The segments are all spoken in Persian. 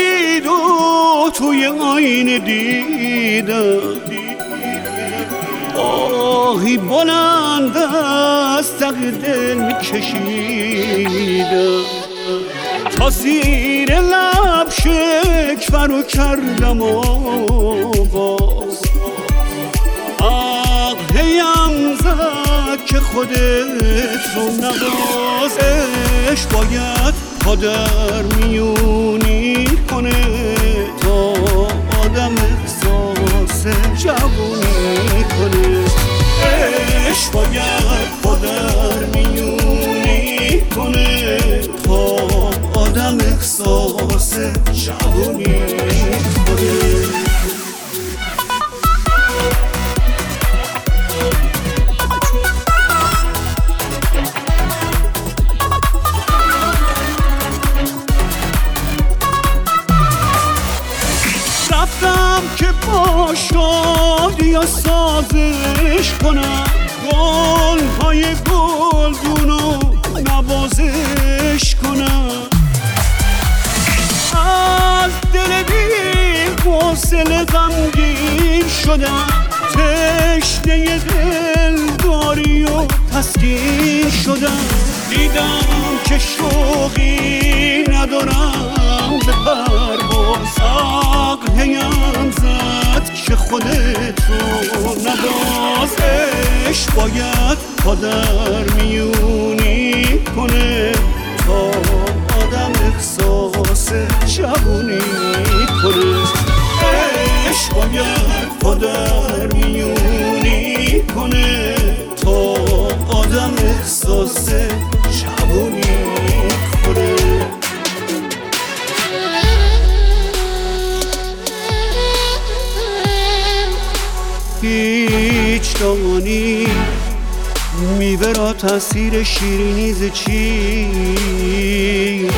رسید و توی آینه دیدم آهی بلند از تق دل میکشیدم تا زیر لب شکر کردم و باز هیم زد که خودت رو نوازش باید پا در میونی کنه تا آدم احساس جوونی کنه عشق باید پا در میونی کنه تا آدم احساس جوونی کنه رفتم که با شادی سازش کنم گل‌های گلگونو نوازش کنم از دل بی حوصله غمگین شدم تشنه دلداری و تسکین شدم دیدم که شوقی ندارم به پرواز هیم زد که خودت رو نباز عشق باید پا در میونی کنه تا آدم احساس جوونی کنه عشق باید پا در میونی کنه تا آدم احساس جوونی کنه هیچ دامانی میوه را تاثیر شیرینی ز چیست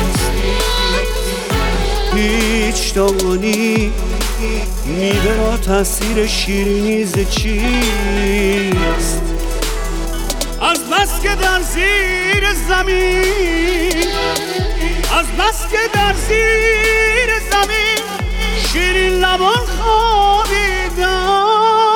هیچ دامانی میوه را تاثیر شیرینی ز چیست از بس که در زیر زمین از بس که در زیر زمین شیرین لبان خوابیدم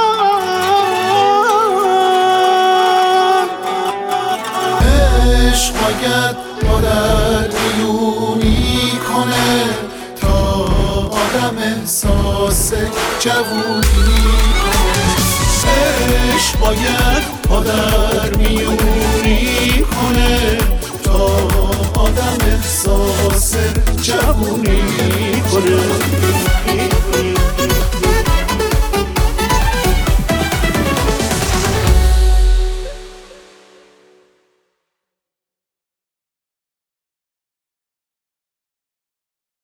عشق باید با در میونی کنه تا آدم احساس جوونی کنه عشق باید با در میونی کنه تا آدم احساس جوونی کنه